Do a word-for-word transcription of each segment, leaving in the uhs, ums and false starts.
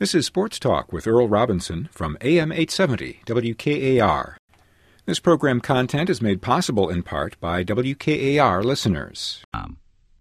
This is Sports Talk with Earl Robinson from A M eight seventy W K A R. This program content is made possible in part by W K A R listeners. Um.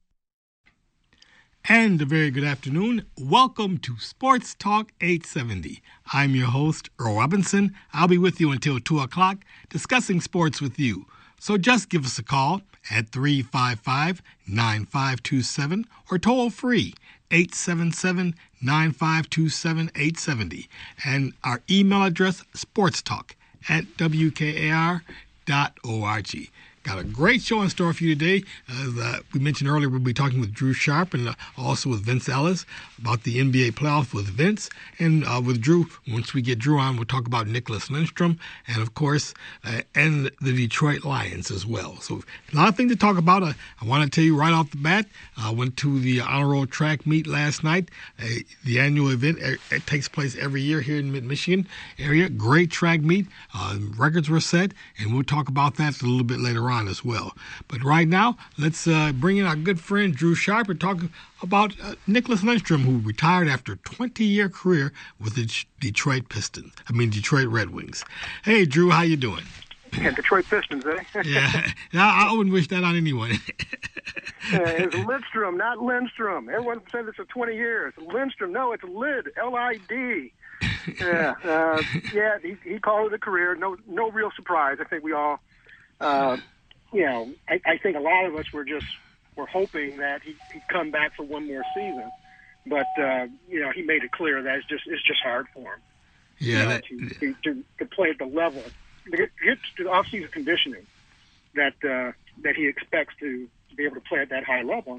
And a very good afternoon. Welcome to Sports Talk eight seventy. I'm your host, Earl Robinson. I'll be with you until two o'clock discussing sports with you. So just give us a call at three five five, nine five two seven or toll free eight seven seven, nine five two seven, eight seven zero. And our email address, sportstalk at w k a r dot org. Got a great show in store for you today. As uh, we mentioned earlier, we'll be talking with Drew Sharp and uh, also with Vince Ellis about the N B A playoffs with Vince. And uh, with Drew, once we get Drew on, we'll talk about Nicholas Lindstrom and, of course, uh, and the Detroit Lions as well. So a lot of things to talk about. Uh, I want to tell you right off the bat, I uh, went to the Honor Roll track meet last night. Uh, the annual event uh, it takes place every year here in Mid-Michigan area. Great track meet. Uh, records were set, and we'll talk about that a little bit later on as well. But right now, let's uh, bring in our good friend Drew Sharp and talk about uh, Nicholas Lindstrom, who retired after a twenty-year career with the Detroit Pistons. I mean, Detroit Red Wings. Hey, Drew, how you doing? Yeah, Detroit Pistons, eh? Yeah, I, I wouldn't wish that on anyone. uh, it's Lindstrom, not Lindstrom. Everyone said this for twenty years. Lindstrom, no, it's Lid, L I D. Yeah, uh, yeah. He, he called it a career. No, no real surprise. I think we all. Uh, You know, I, I think a lot of us were just were hoping that he, he'd come back for one more season, but uh, you know, he made it clear that it's just it's just hard for him. Yeah, you know, that, to, to, to to play at the level, to get, get to the off-season conditioning that uh, that he expects to, to be able to play at that high level.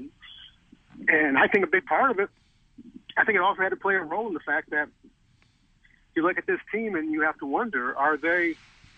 And I think a big part of it, I think it also had to play a role in the fact that you look at this team and you have to wonder, are they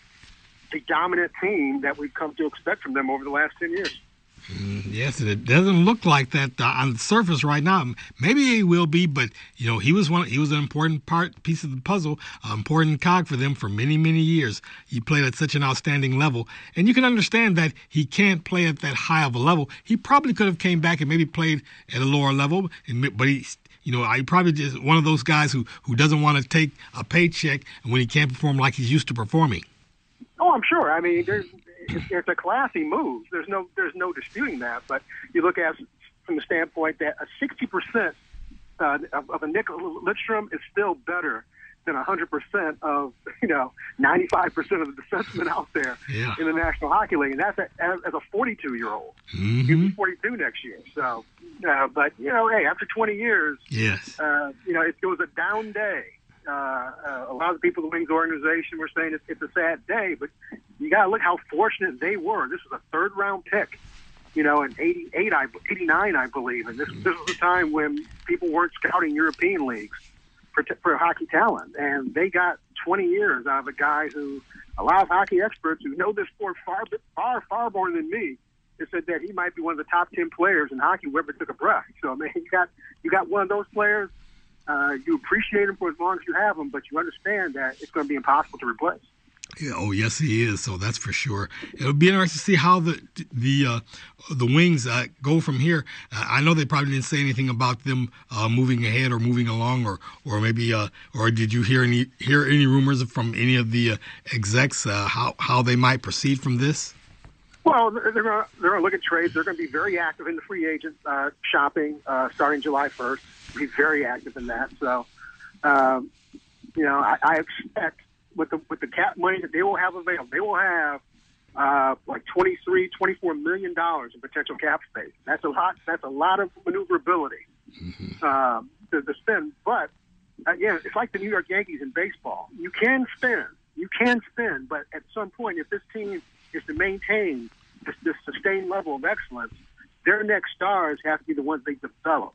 the dominant team that we've come to expect from them over the last ten years. Mm, yes, it doesn't look like that uh, on the surface right now. Maybe he will be, but you know, he was one. He was an important part, piece of the puzzle, uh, important cog for them for many, many years. He played at such an outstanding level, and you can understand that he can't play at that high of a level. He probably could have came back and maybe played at a lower level, but he. You know, I probably just one of those guys who, who doesn't want to take a paycheck when he can't perform like he's used to performing. Oh, I'm sure. I mean, there's it's, it's a classy move. There's no there's no disputing that. But you look at it from the standpoint that a sixty percent uh, of, of a Nick Lindstrom is still better than one hundred percent of, you know, ninety-five percent of the defensemen out there yeah. in the National Hockey League. And that's a, as, as a forty-two-year-old. Mm-hmm. He'll be forty-two next year. So, uh, but, you know, hey, after twenty years, yes, uh, you know, it, it was a down day. Uh, uh, a lot of the people in the Wings organization were saying it's, it's a sad day, but you got to look how fortunate they were. This was a third-round pick, you know, in eighty-eight, I, eighty-nine, I believe. And this, this was a time when people weren't scouting European leagues for, for hockey talent. And they got twenty years out of a guy who, a lot of hockey experts who know this sport far, far, far more than me, have said that he might be one of the top ten players in hockey who ever took a breath. So, I mean, you got, you got one of those players. Uh, you appreciate him for as long as you have him, but you understand that it's going to be impossible to replace. Yeah, oh, yes, he is. So that's for sure. It'll be interesting to see how the the uh, the Wings uh, go from here. Uh, I know they probably didn't say anything about them uh, moving ahead or moving along, or or maybe uh, or did you hear any hear any rumors from any of the uh, execs uh, how how they might proceed from this? Well, they're going to they're going to look at trades. They're going to be very active in the free agent uh, shopping uh, starting July first. Be very active in that. So, um, you know, I, I expect with the with the cap money that they will have available, they will have uh, like twenty-three, twenty-four million dollars in potential cap space. That's a lot. That's a lot of maneuverability mm-hmm. um, to, to spend. But again, it's like the New York Yankees in baseball. You can spend, you can spend, but at some point, if this team is to maintain this, this sustained level of excellence, their next stars have to be the ones they develop.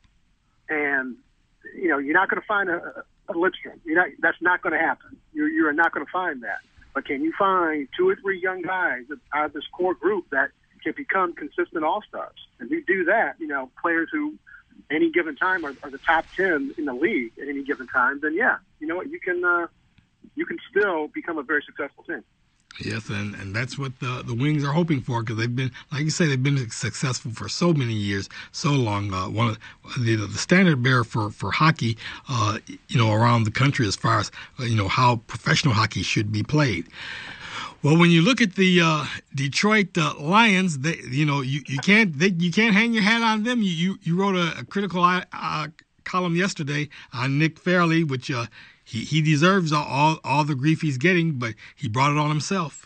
And, you know, you're not going to find a, a Lindstrom. You're not, that's not going to happen. You're, you're not going to find that. But can you find two or three young guys out of this core group that can become consistent all-stars? And we do that, you know, players who any given time are, are the top ten in the league at any given time, then, yeah, you know what, you can uh, you can still become a very successful team. Yes, and, and that's what the, the Wings are hoping for, because they've been, like you say, they've been successful for so many years, so long. Uh, one of the, the standard bearer for for hockey, uh, you know, around the country as far as uh, you know how professional hockey should be played. Well, when you look at the uh, Detroit uh, Lions, they, you know, you, you can't they, you can't hang your hat on them. You you, you wrote a, a critical uh, column yesterday on Nick Fairley, which. Uh, He he deserves all all the grief he's getting, but he brought it on himself.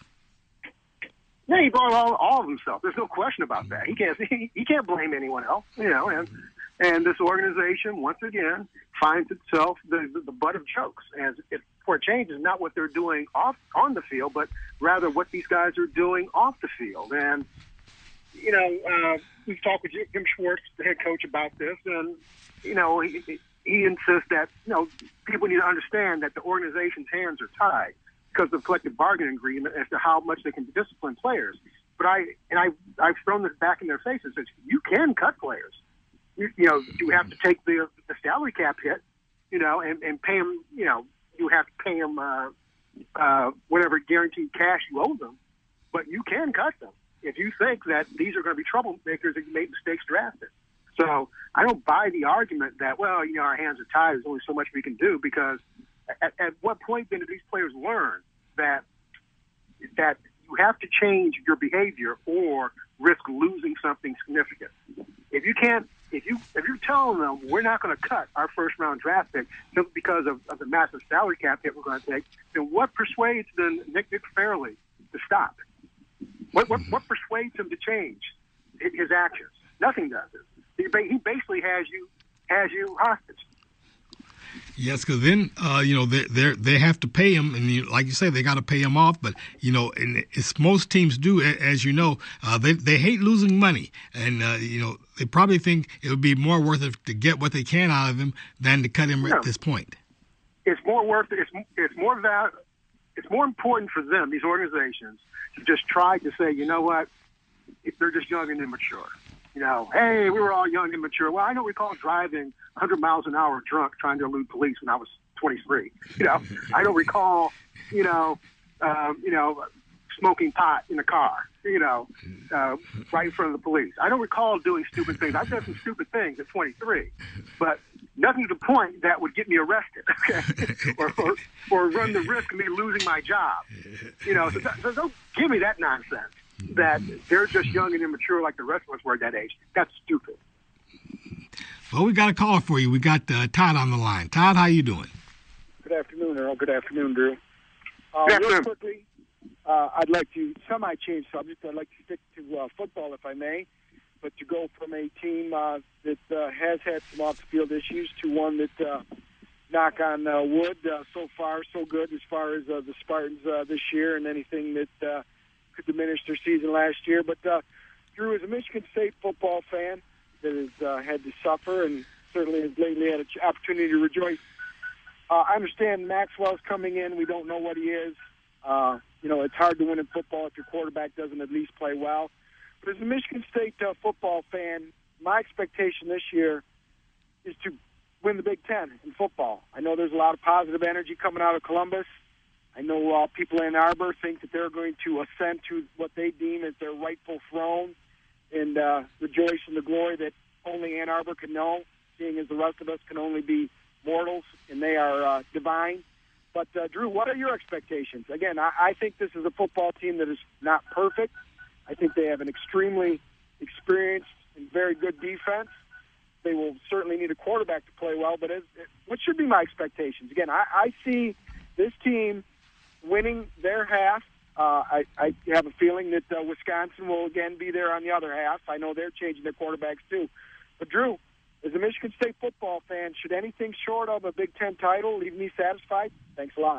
Yeah, he brought it all all of himself. There's no question about that. He can't he, he can't blame anyone else, you know. And and this organization once again finds itself the the, the butt of jokes. And it, for a change, is not what they're doing off on the field, but rather what these guys are doing off the field. And you know, uh, we've talked with Jim Schwartz, the head coach, about this, and you know he. he He insists that, you know, people need to understand that the organization's hands are tied because of the collective bargaining agreement as to how much they can discipline players. But I, and I, I've thrown this back in their faces. Says you can cut players. You, you know, you have to take the, the salary cap hit, you know, and, and pay them, you know, you have to pay them uh, uh, whatever guaranteed cash you owe them. But you can cut them if you think that these are going to be troublemakers that you made mistakes drafted. So I don't buy the argument that, well, you know, our hands are tied. There's only so much we can do, because at, at what point then do these players learn that that you have to change your behavior or risk losing something significant? If you can't, if you if you're telling them we're not going to cut our first round draft pick simply because of, of the massive salary cap hit we're going to take, then what persuades then Nick Nick Fairley to stop? What what, what persuades him to change his actions? Nothing does it. He basically has you has you hostage. Yes, because then uh, you know they they they have to pay him, and you, like you say, they got to pay him off. But you know, and it's most teams do, as you know, uh, they they hate losing money, and uh, you know they probably think it would be more worth it to get what they can out of him than to cut him yeah. at this point. It's more worth it. It's it's more val- It's more important for them, these organizations, to just try to say, you know what, if they're just young and immature. You know, hey, we were all young and immature. Well, I don't recall driving one hundred miles an hour drunk trying to elude police when I was twenty-three. You know, I don't recall, you know, um, you know, smoking pot in a car, you know, uh, right in front of the police. I don't recall doing stupid things. I've done some stupid things at twenty-three, but nothing to the point that would get me arrested, okay, or, or or run the risk of me losing my job. You know, so, so don't give me that nonsense. That they're just young and immature like the rest of us were at that age. That's stupid. Well, we got a caller for you. We got uh, Todd on the line. Todd, how you doing? Good afternoon, Earl. Good afternoon, Drew. Uh, Good afternoon. Real quickly, uh, I'd like to semi-change subject. I'd like to stick to uh, football, if I may, but to go from a team uh, that uh, has had some off-the-field issues to one that, uh, knock on uh, wood, uh, so far so good as far as uh, the Spartans uh, this year and anything that uh, could diminish their season last year. But uh, Drew, as a Michigan State football fan that has uh, had to suffer and certainly has lately had an opportunity to rejoice, uh, I understand Maxwell's coming in. We don't know what he is. Uh, you know, it's hard to win in football if your quarterback doesn't at least play well. But as a Michigan State uh, football fan, my expectation this year is to win the Big Ten in football. I know there's a lot of positive energy coming out of Columbus. I know uh, people in Ann Arbor think that they're going to ascend to what they deem as their rightful throne and uh, rejoice in the glory that only Ann Arbor can know, seeing as the rest of us can only be mortals and they are uh, divine. But, uh, Drew, what are your expectations? Again, I, I think this is a football team that is not perfect. I think they have an extremely experienced and very good defense. They will certainly need a quarterback to play well. But as, what should be my expectations? Again, I, I see this team winning their half. Uh, I, I have a feeling that uh, Wisconsin will again be there on the other half. I know they're changing their quarterbacks too. But, Drew, as a Michigan State football fan, should anything short of a Big Ten title leave me satisfied? Thanks a lot.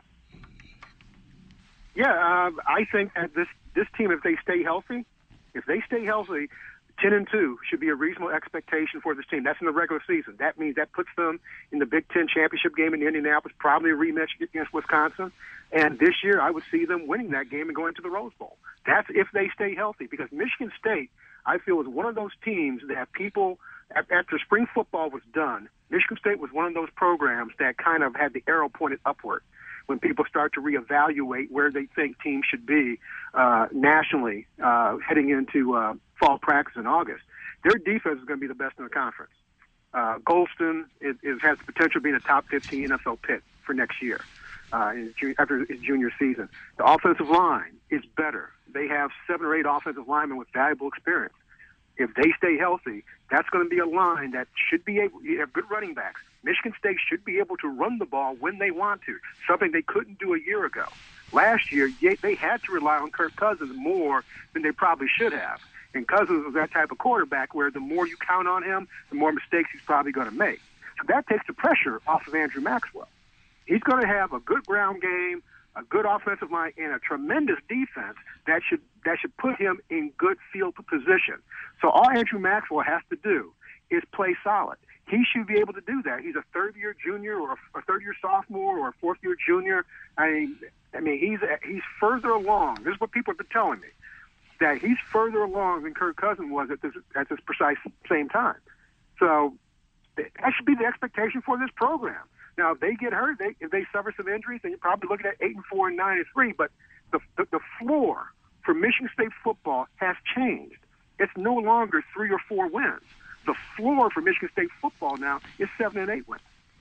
Yeah, uh, I think that this, this team, if they stay healthy, if they stay healthy, ten and two should be a reasonable expectation for this team. That's in the regular season. That means that puts them in the Big Ten championship game in Indianapolis, probably a rematch against Wisconsin. And this year, I would see them winning that game and going to the Rose Bowl. That's if they stay healthy, because Michigan State, I feel, is one of those teams that people, after spring football was done, Michigan State was one of those programs that kind of had the arrow pointed upward. when people start to reevaluate where they think teams should be uh, nationally uh, heading into uh, fall practice in August. Their defense is going to be the best in the conference. Uh, Golston is, is, has the potential of being a top fifteen N F L pick for next year uh, in, after his junior season. The offensive line is better. They have seven or eight offensive linemen with valuable experience. If they stay healthy, that's going to be a line that should be able to have good running backs. Michigan State should be able to run the ball when they want to, something they couldn't do a year ago. Last year, they had to rely on Kirk Cousins more than they probably should have. And Cousins was that type of quarterback where the more you count on him, the more mistakes he's probably going to make. So that takes the pressure off of Andrew Maxwell. He's going to have a good ground game, a good offensive line, and a tremendous defense that should that should put him in good field position. So all Andrew Maxwell has to do is play solid. He should be able to do that. He's a third-year junior or a third-year sophomore or a fourth-year junior. I mean, I mean, he's he's further along. This is what people have been telling me, that he's further along than Kirk Cousins was at this at this precise same time. So that should be the expectation for this program. Now, if they get hurt, they, if they suffer some injuries, then you're probably looking at eight and four and nine and three. But the, the the floor for Michigan State football has changed. It's no longer three or four wins. The floor for Michigan State football now is seven and eight wins.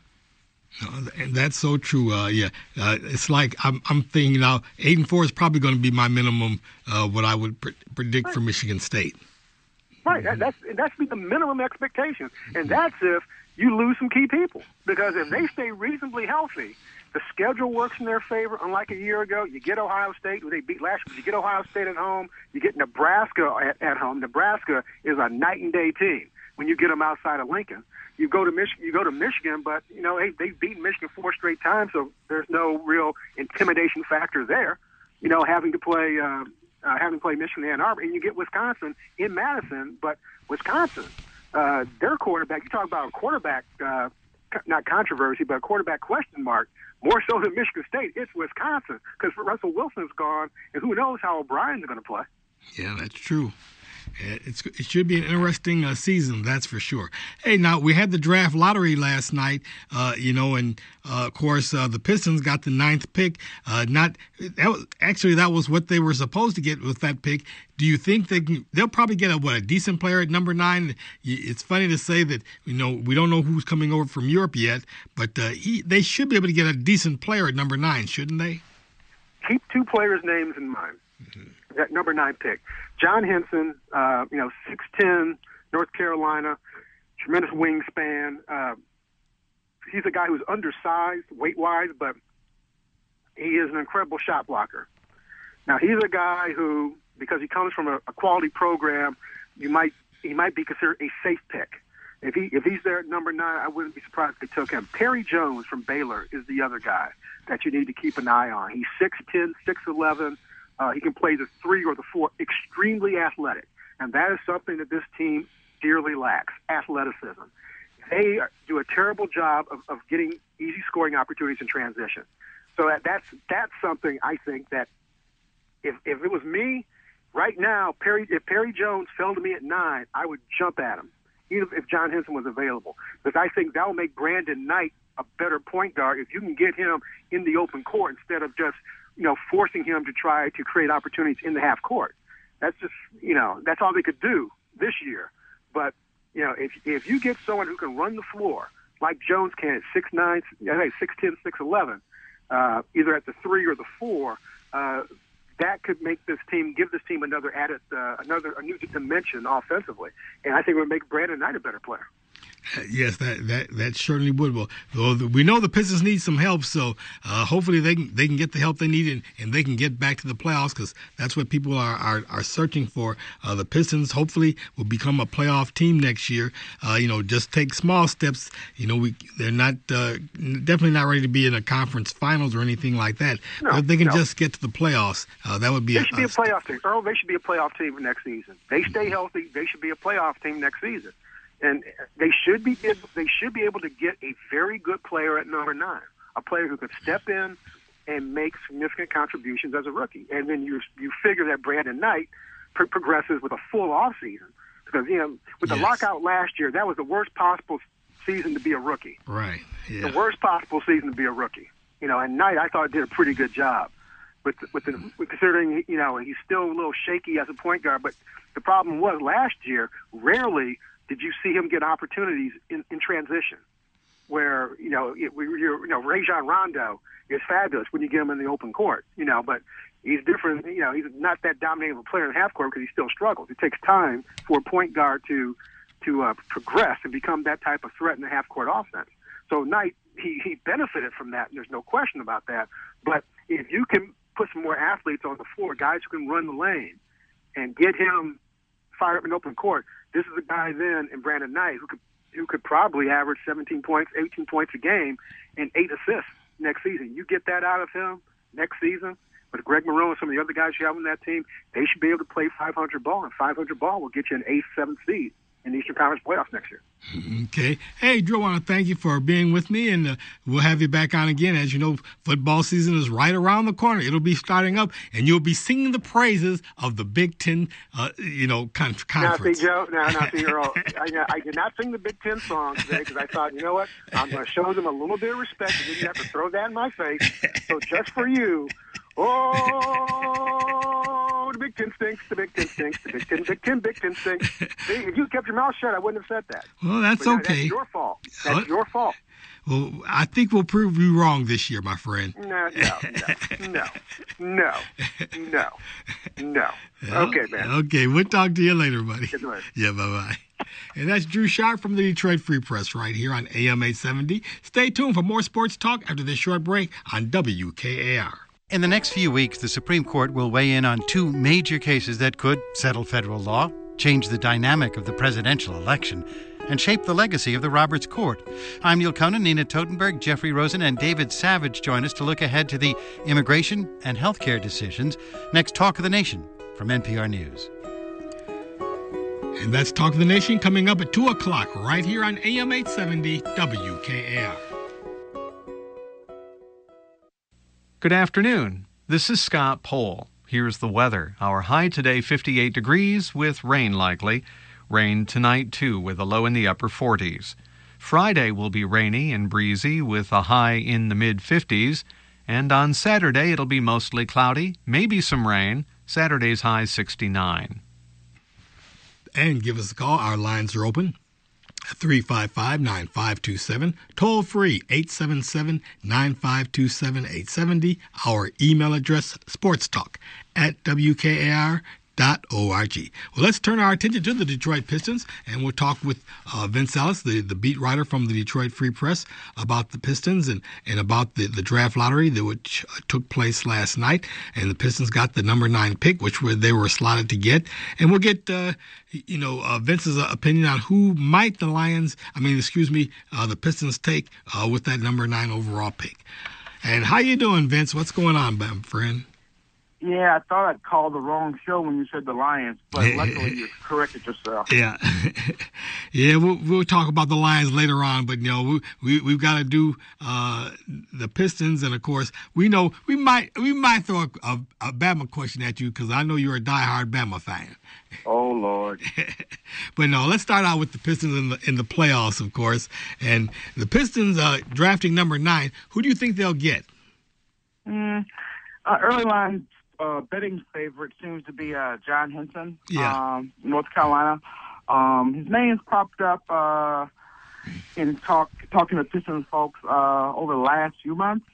Uh, and that's so true. Uh, yeah, uh, it's like I'm, I'm thinking now. Eight and four is probably going to be my minimum. Uh, what I would pre- predict right. for Michigan State. Right. Mm-hmm. That, that's that's be the minimum expectation, and that's if you lose some key people. Because if they stay reasonably healthy, the schedule works in their favor. Unlike a year ago, you get Ohio State, who they beat last year. You get Ohio State at home. You get Nebraska at, at home. Nebraska is a night and day team when you get them outside of Lincoln. You go to Mich- you go to Michigan, but you know hey, they've beaten Michigan four straight times, so there's no real intimidation factor there. You know, having to play uh, uh, having to play Michigan and Ann Arbor, and you get Wisconsin in Madison, but Wisconsin, uh, their quarterback. You talk about a quarterback, uh, not controversy, but a quarterback question mark. More so than Michigan State, it's Wisconsin because Russell Wilson's gone, and who knows how O'Brien's going to play. Yeah, that's true. It's, it should be an interesting uh, season, that's for sure. Hey, now, we had the draft lottery last night, uh, you know, and, uh, of course, uh, the Pistons got the ninth pick. Uh, not that was, Actually, that was what they were supposed to get with that pick. Do you think they can, they'll probably get a, what, a decent player at number nine? It's funny to say that, you know, we don't know who's coming over from Europe yet, but uh, he, they should be able to get a decent player at number nine, shouldn't they? Keep two players' names in mind. Mm-hmm. That number nine pick. John Henson, uh, you know, six ten, North Carolina, tremendous wingspan. Uh, he's a guy who's undersized weight-wise, but he is an incredible shot blocker. Now, he's a guy who, because he comes from a, a quality program, you might he might be considered a safe pick. If he if he's there at number nine, I wouldn't be surprised if they took him. Perry Jones from Baylor is the other guy that you need to keep an eye on. He's six ten, six eleven. Uh, he can play the three or the four, extremely athletic. And that is something that this team dearly lacks, athleticism. They do a terrible job of, of getting easy scoring opportunities in transition. So that, that's that's something I think that if, if it was me, right now, Perry, if Perry Jones fell to me at nine, I would jump at him, even if John Henson was available. Because I think that will make Brandon Knight a better point guard if you can get him in the open court instead of just you know, forcing him to try to create opportunities in the half court. That's just, you know, that's all they could do this year. But, you know, if if you get someone who can run the floor like Jones can at six nine, six ten, six eleven, uh, either at the three or the four, uh, that could make this team, give this team another added, uh, another a new dimension offensively. And I think it would make Brandon Knight a better player. Yes, that, that that certainly would. Well, we know the Pistons need some help, so uh, hopefully they can they can get the help they need and, and they can get back to the playoffs because that's what people are are, are searching for. Uh, the Pistons hopefully will become a playoff team next year. Uh, you know, just take small steps. You know, we they're not uh, definitely not ready to be in a conference finals or anything like that. No, but if they can no. just get to the playoffs, uh, that would be. They a, should be a playoff team. Earl, they should be a playoff team for next season. They stay healthy. They should be a playoff team next season. And they should be they should be able to get a very good player at number nine, a player who could step in and make significant contributions as a rookie. And then you you figure that Brandon Knight pro- progresses with a full off season because you know with the yes. lockout last year, that was the worst possible season to be a rookie. Right. Yeah. The worst possible season to be a rookie. You know, and Knight, I thought, did a pretty good job. With, with the, considering, you know, he's still a little shaky as a point guard. But the problem was last year, rarely did you see him get opportunities in, in transition where, you know, it, we, you're, you know, Rajon Rondo is fabulous when you get him in the open court, you know, but he's different. You know, he's not that dominating of a player in half court because he still struggles. It takes time for a point guard to to uh, progress and become that type of threat in the half court offense. So Knight, he, he benefited from that, and there's no question about that. But if you can put some more athletes on the floor, guys who can run the lane, and get him fired up in open court, this is a guy then in Brandon Knight who could who could probably average seventeen points, eighteen points a game, and eight assists next season. You get that out of him next season, with Greg Monroe and some of the other guys you have on that team, they should be able to play five hundred ball, and five hundred ball will get you an eighth, seventh seed in the Eastern Conference playoffs next year. Okay. Hey, Drew, I want to thank you for being with me, and uh, we'll have you back on again. As you know, football season is right around the corner. It'll be starting up, and you'll be singing the praises of the Big Ten, uh, you know, con- conference. Now, see, Joe, now, now, see, Earl, I, I did not sing the Big Ten song today because I thought, you know what, I'm going to show them a little bit of respect. You didn't have to throw that in my face. So just for you, oh, the Big Ten stinks, the Big Ten stinks, the Big Ten, Big Ten, Big Ten stinks. See, if you kept your mouth shut, I wouldn't have said that. Well, that's but, okay. That's your fault. That's uh, your fault. Well, I think we'll prove you wrong this year, my friend. No, no, no, no, no, no. Okay, man. Okay, we'll talk to you later, buddy. Good night. Yeah, bye-bye. And that's Drew Sharp from the Detroit Free Press right here on A M eight seventy. Stay tuned for more sports talk after this short break on W K A R. In the next few weeks, the Supreme Court will weigh in on two major cases that could settle federal law, change the dynamic of the presidential election, and shape the legacy of the Roberts Court. I'm Neil Conan. Nina Totenberg, Jeffrey Rosen, and David Savage join us to look ahead to the immigration and health care decisions. Next, Talk of the Nation from N P R News. And that's Talk of the Nation coming up at two o'clock right here on A M eight seventy W K A R. Good afternoon. This is Scott Pohl. Here's the weather. Our high today, fifty-eight degrees with rain likely. Rain tonight, too, with a low in the upper forties. Friday will be rainy and breezy with a high in the mid-fifties. And on Saturday, it'll be mostly cloudy, maybe some rain. Saturday's high sixty-nine. And give us a call. Our lines are open. three five five, nine five two seven. Toll free, eight seven seven, nine five two seven, eight seven zero. Our email address, sportstalk at W K A R dot org. Well, let's turn our attention to the Detroit Pistons, and we'll talk with uh, Vince Ellis, the, the beat writer from the Detroit Free Press, about the Pistons and, and about the, the draft lottery that which uh, took place last night. And the Pistons got the number nine pick, which were, they were slotted to get. And we'll get, uh, you know, uh, Vince's uh, opinion on who might the Lions, I mean, excuse me, uh, the Pistons take uh, with that number nine overall pick. And how you doing, Vince? What's going on, my friend? Yeah, I thought I'd call the wrong show when you said the Lions, but luckily you corrected yourself. Yeah, yeah. We'll we'll talk about the Lions later on, but you know we, we we've got to do uh, the Pistons, and of course we know we might we might throw a, a, a Bama question at you because I know you're a diehard Bama fan. Oh Lord! But no, let's start out with the Pistons in the in the playoffs, of course, and the Pistons uh, drafting number nine. Who do you think they'll get? Mm, uh, early line. Uh, betting favorite seems to be uh, John Henson, yeah. um, North Carolina. Um, his name's popped up uh, in talk talking to Pistons folks uh, over the last few months.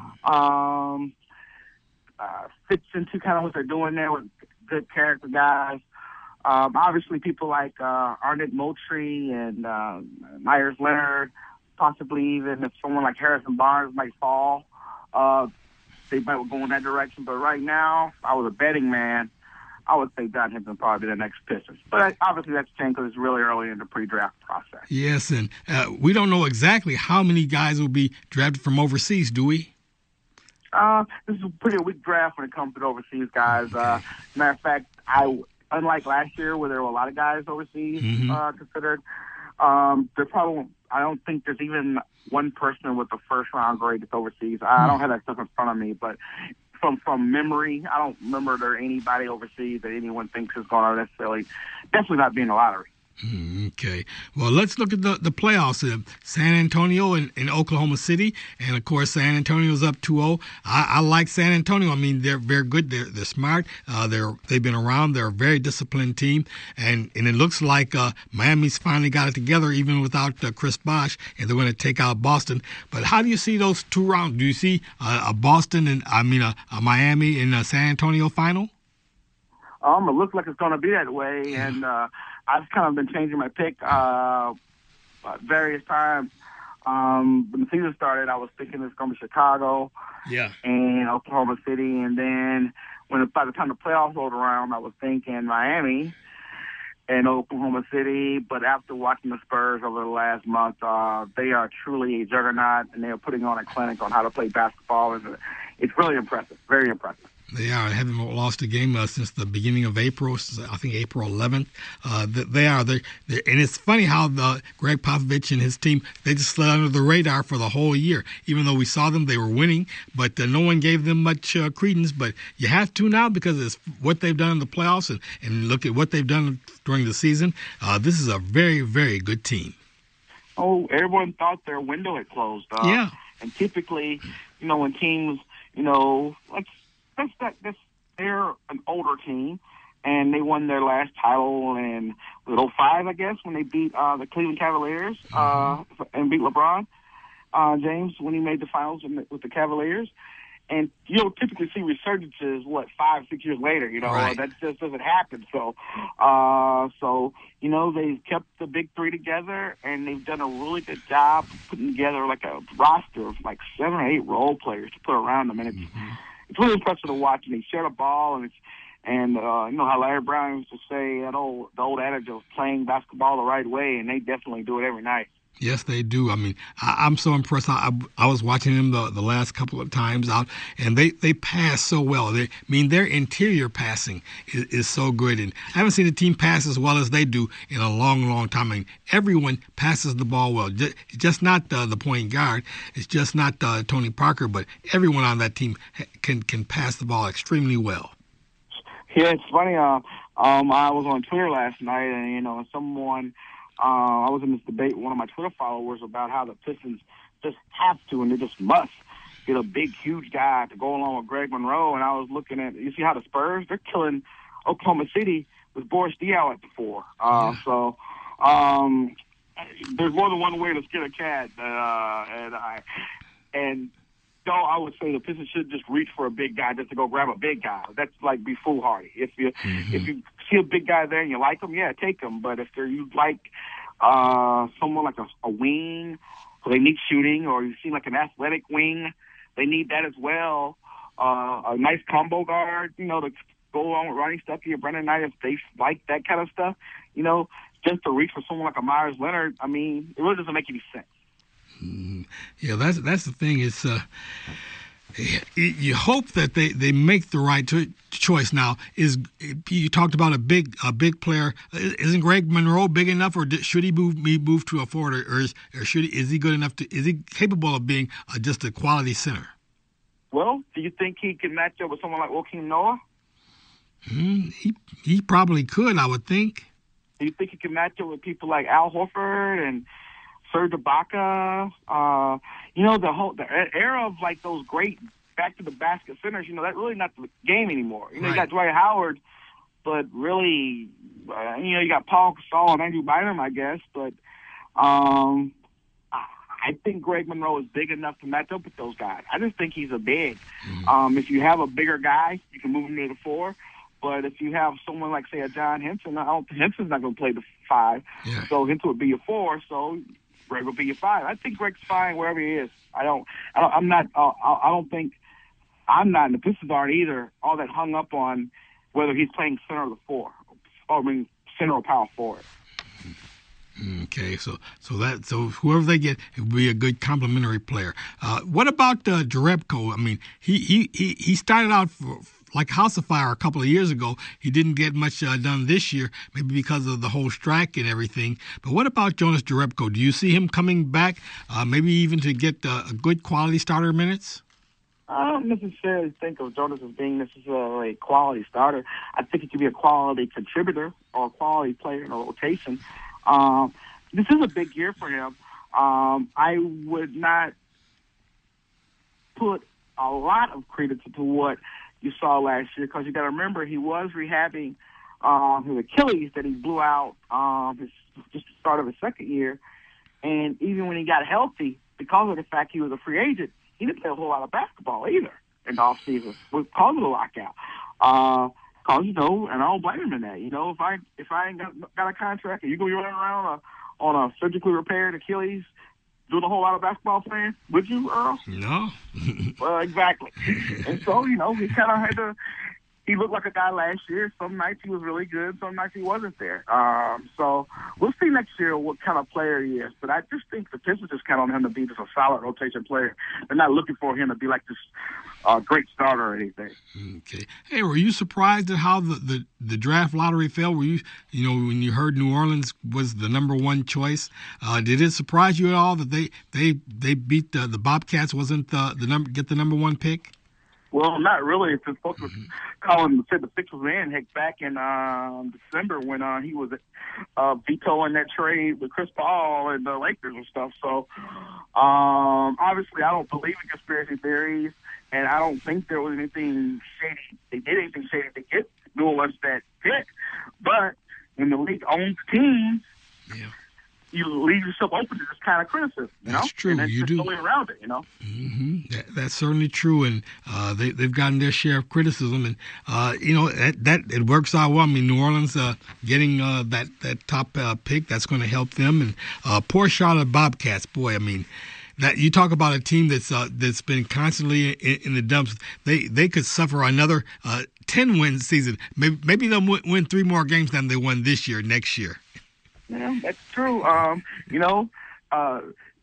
Um, uh, fits into kind of what they're doing there with good character guys. Um, obviously, people like uh, Arnett Moultrie and uh, Myers Leonard, possibly even if someone like Harrison Barnes might fall. Uh, They might go in that direction, but right now, if I was a betting man, I would say John Henson probably be the next Pistons. But obviously that's changed because it's really early in the pre-draft process. Yes, and uh, we don't know exactly how many guys will be drafted from overseas, do we? Uh, this is a pretty weak draft when it comes to the overseas guys. Uh, matter of fact, I unlike last year where there were a lot of guys overseas mm-hmm. uh, considered, um, there probably I don't think there's even one person with a first round grade that's overseas. I don't have that stuff in front of me, but from from memory, I don't remember there anybody overseas that anyone thinks is going to necessarily, definitely not be in the lottery. Mm, okay. Well, let's look at the, the playoffs. Uh, San Antonio and, and Oklahoma City. And, of course, San Antonio's up two oh. I, I like San Antonio. I mean, they're very good. They're, they're smart. Uh, they're, they've been around. They're a very disciplined team. And, and it looks like uh, Miami's finally got it together, even without uh, Chris Bosh, and they're going to take out Boston. But how do you see those two rounds? Do you see uh, a Boston and, I mean, a, a Miami and a San Antonio final? Um, it looks like it's going to be that way, and uh, I've kind of been changing my pick uh, various times. Um, when the season started, I was thinking it's going to be Chicago, yeah, and Oklahoma City, and then when by the time the playoffs rolled around, I was thinking Miami and Oklahoma City. But after watching the Spurs over the last month, uh, they are truly a juggernaut, and they are putting on a clinic on how to play basketball, and it's really impressive, very impressive. They are. They haven't lost a game uh, since the beginning of April. I think April eleventh. Uh, they are. They're, they're, and it's funny how the Greg Popovich and his team, they just slid under the radar for the whole year. Even though we saw them, they were winning, but uh, no one gave them much uh, credence. But you have to now because it's what they've done in the playoffs, and, and look at what they've done during the season. Uh, this is a very, very good team. Oh, everyone thought their window had closed. Uh, yeah. And typically, you know, when teams, you know, let's That's, that, that's, they're an older team, and they won their last title in oh five, I guess, when they beat uh, the Cleveland Cavaliers uh, and beat LeBron uh, James when he made the finals with the Cavaliers. And you don't typically see resurgences, what, five, six years later, you know, right. That just doesn't happen. So, uh, so you know, they've kept the big three together, and they've done a really good job putting together like a roster of like seven or eight role players to put around them, and it's mm-hmm. It's really impressive to watch, and they share the ball, and it's, and uh, you know how Larry Brown used to say that old the old adage of playing basketball the right way, and they definitely do it every night. Yes, they do. I mean, I, I'm so impressed. I, I, I was watching them the, the last couple of times out, and they, they pass so well. They, I mean, their interior passing is, is so good, and I haven't seen a team pass as well as they do in a long, long time. I mean, everyone passes the ball well. Just, just not uh, the point guard. It's just not uh, Tony Parker, but everyone on that team can can pass the ball extremely well. Yeah, it's funny. Uh, um, I was on Twitter last night, and you know, someone. Uh, I was in this debate with one of my Twitter followers about how the Pistons just have to, and they just must, get a big, huge guy to go along with Greg Monroe. And I was looking at, you see how the Spurs, they're killing Oklahoma City with Boris Diaw at the four. Uh, yeah. So um, there's more than one way to skin a cat. Uh, and I, and so I would say the Pistons should just reach for a big guy just to go grab a big guy. That's like be foolhardy. If you mm-hmm. if you see a big guy there and you like him, yeah, take him. But if you like uh, someone like a, a wing, so they need shooting, or you see like an athletic wing, they need that as well. Uh, a nice combo guard, you know, to go along with Ronnie Stuckey or Brendan Knight if they like that kind of stuff. You know, just to reach for someone like a Myers Leonard, I mean, it really doesn't make any sense. Mm, yeah, that's that's the thing. It's uh, you hope that they, they make the right cho- choice. Now, is you talked about a big a big player? Isn't Greg Monroe big enough, or should he move be moved to a forward, or, or is or should he, is he good enough to? Is he capable of being uh, just a quality center? Well, do you think he can match up with someone like Joakim Noah? Mm, he he probably could, I would think. Do you think he can match up with people like Al Horford and Serge Ibaka? Uh, you know, the whole the era of like those great back to the basket centers. You know, that's really not the game anymore. You know, right. You got Dwight Howard, but really, uh, you know, you got Paul Gasol and Andrew Bynum, I guess. But um, I think Greg Monroe is big enough to match up with those guys. I just think he's a big. Mm-hmm. Um, if you have a bigger guy, you can move him to the four. But if you have someone like, say, a John Henson, I don't, Henson's not going to play the five. Yeah. So Henson would be your four. So Greg will be your five. I think Greg's fine wherever he is. I don't. I don't I'm not. Uh, I don't think. I'm not. And the Pistons aren't either. All that hung up on whether he's playing center or the four, or I mean center or power forward. Okay, so so that so whoever they get, it would be a good complementary player. Uh, what about uh, Jerebko? I mean, he he he, he started out for, like House of Fire a couple of years ago. He didn't get much uh, done this year, maybe because of the whole strike and everything. But what about Jonas Jerebko? Do you see him coming back, uh, maybe even to get uh, a good quality starter minutes? I don't necessarily think of Jonas as being necessarily a quality starter. I think he could be a quality contributor or a quality player in a rotation. Um, this is a big year for him. Um, I would not put a lot of credence to what you saw last year because you got to remember he was rehabbing um, his Achilles that he blew out um, his, just the start of his second year. And even when he got healthy, because of the fact he was a free agent, he didn't play a whole lot of basketball either in the offseason because of the lockout. Uh, Cause you know, and I don't blame him in that. You know, if I if I ain't got, got a contract and you gonna be running around a, on a surgically repaired Achilles, doing a whole lot of basketball playing, would you, Earl? No. Well, exactly. And so you know, he kind of had to. He looked like a guy last year. Some nights he was really good. Some nights he wasn't there. Um, so we'll see next year what kind of player he is. But I just think the Pistons just count on him to be just a solid rotation player. They're not looking for him to be like this uh, great starter or anything. Okay. Hey, were you surprised at how the, the, the draft lottery fell? Were you, you know, when you heard New Orleans was the number one choice, uh, did it surprise you at all that they they they beat the, the Bobcats? Wasn't the the number get the number one pick? Well, not really. Since folks were calling said the Sixers in, heck, back in um, December when uh, he was uh, vetoing that trade with Chris Paul and the Lakers and stuff. So, um, obviously, I don't believe in conspiracy theories, and I don't think there was anything shady. They did anything shady to get New Orleans that pick. But when the league owns the team, yeah. you leave yourself open to this kind of criticism. You That's know? true. And that's you just do. the way around it, you know? Mm-hmm. That, that's certainly true, and uh, they, they've gotten their share of criticism, and uh, you know that, that it works out well. I mean, New Orleans uh, getting uh, that that top uh, pick, that's going to help them. And uh, poor Charlotte Bobcats, boy, I mean, that you talk about a team that's uh, that's been constantly in, in the dumps. They they could suffer another uh, ten win season. Maybe maybe they'll win, win three more games than they won this year, next year. Yeah, that's true. Um, you know, uh,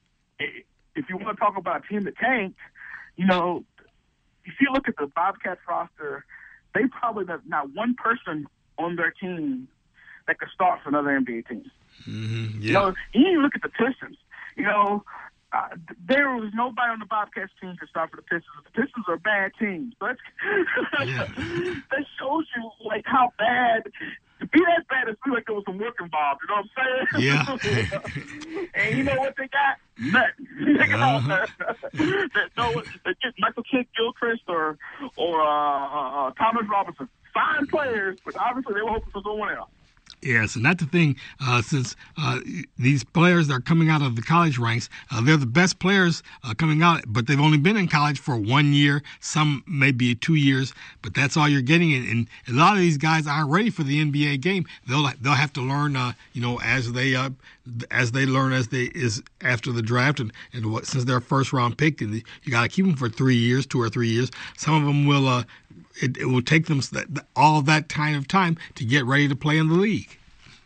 if you want to talk about a team that tanked, you know, if you look at the Bobcats roster, they probably have not one person on their team that could start for another N B A team. Mm-hmm. Yeah. You know, you even look at the Pistons. You know, uh, there was nobody on the Bobcats team to start for the Pistons. The Pistons are a bad team. So Yeah. that shows you like how bad. To be that bad, it feels like there was some work involved. You know what I'm saying? Yeah. And you know what they got? Nothing. Uh-huh. that, no, that get Michael Kidd Gilchrist or or uh, uh, uh, Thomas Robinson. Fine players, but obviously they were hoping for someone else. Yes, and that's the thing. Uh, since uh, these players are coming out of the college ranks, uh, they're the best players uh, coming out, but they've only been in college for one year, some maybe two years, but that's all you're getting. And, and a lot of these guys aren't ready for the N B A game. They'll they'll have to learn, uh, you know, as they uh, as they learn as they is after the draft, and, and what, since they're a first round pick, and you got to keep them for three years, two or three years. Some of them will. Uh, It, it will take them all that kind of time to get ready to play in the league.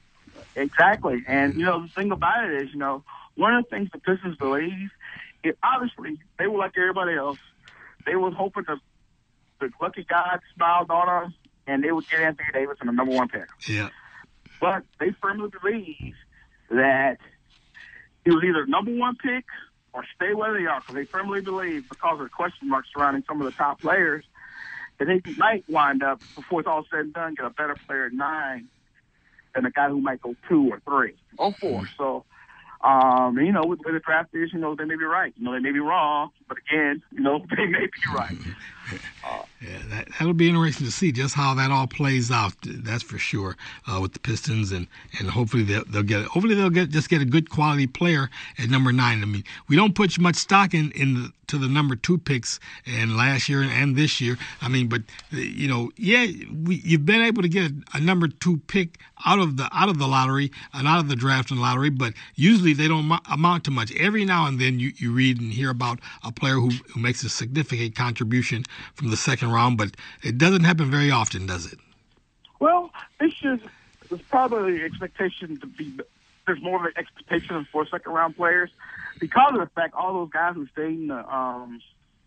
Exactly. And, you know, the thing about it is, you know, one of the things the Pistons believe, is obviously they were like everybody else. They were hoping the, the lucky God smiled on them and they would get Anthony Davis in the number one pick. Yeah. But they firmly believe that it was either number one pick or stay where they are, because they firmly believe, because of the question marks surrounding some of the top players, that they might wind up, before it's all said and done, get a better player at nine than a guy who might go two or three or four. So, um, you know, with the draft is, you know, they may be right. You know, they may be wrong, but again, you know, they may be right. Uh, yeah, that, that'll be interesting to see just how that all plays out. That's for sure uh, with the Pistons, and, and hopefully they'll, they'll get hopefully they'll get just get a good quality player at number nine. I mean, we don't put much stock in in the, to the number two picks, and last year and this year. I mean, but you know, yeah, we, you've been able to get a, a number two pick out of the out of the lottery and out of the draft and lottery, but usually they don't mo- amount to much. Every now and then you, you read and hear about a player who, who makes a significant contribution from the second round, but it doesn't happen very often, does it? Well, this is there's probably expectation to be. There's more of an expectation for second round players because of the fact all those guys who stayed in the um,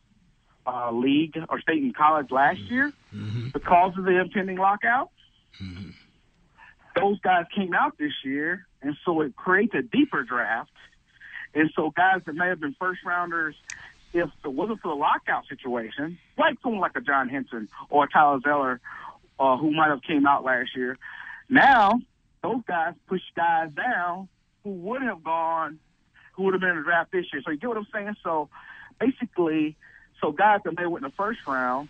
uh, league or stayed in college last year Mm-hmm. because of the impending lockout. Mm-hmm. Those guys came out this year, and so it creates a deeper draft. And so guys that may have been first rounders, if it wasn't for the lockout situation, like someone like a John Henson or a Tyler Zeller, uh, who might have came out last year, now those guys push guys down who would have gone, who would have been in the draft this year. So you get what I'm saying? So basically, so guys that they went in the first round,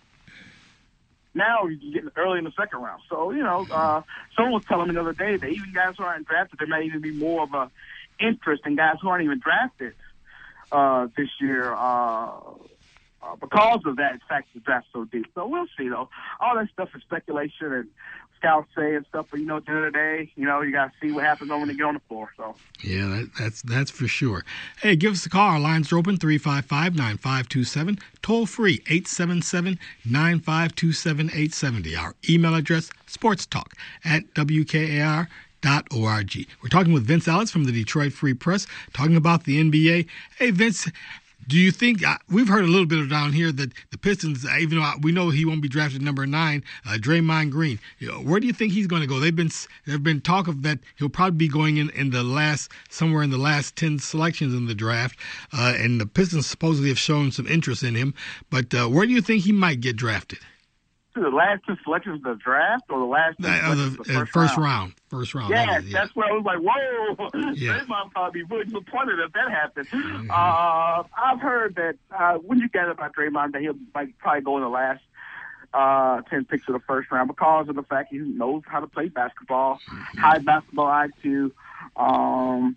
now you can get early in the second round. So, you know, uh, someone was telling me the other day that even guys who aren't drafted, there may even be more of a interest in guys who aren't even drafted uh, this year uh, uh, because of that fact the draft's so deep. So we'll see, though. All that stuff is speculation and scouts say and stuff, but, you know, at the end of the day, you know, you got to see what happens when they get on the floor. So yeah, that, that's that's for sure. Hey, give us a call. Our lines are open, three five five, nine five two seven. Toll free, eight seven seven, nine five two seven, eight seven zero. Our email address, sportstalk at W K A R dot org. We're talking with Vince Ellis from the Detroit Free Press, talking about the N B A. Hey, Vince, do you think uh, we've heard a little bit down here that the Pistons, uh, even though we know he won't be drafted number nine, uh, Draymond Green, you know, where do you think he's going to go? They've been there've been talk of that he'll probably be going in, in the last somewhere in the last ten selections in the draft, uh, and the Pistons supposedly have shown some interest in him. But uh, where do you think he might get drafted? The last two selections of the draft or the last two uh, the, of the first, uh, first round. round? First round. Yeah, that is, yeah, that's where I was like, whoa, yeah. Draymond probably be really disappointed if that happened. Mm-hmm. Uh, I've heard that uh, when you get about Draymond, that he'll like, probably go in the last uh, ten picks of the first round because of the fact he knows how to play basketball, mm-hmm. high basketball I Q. Um,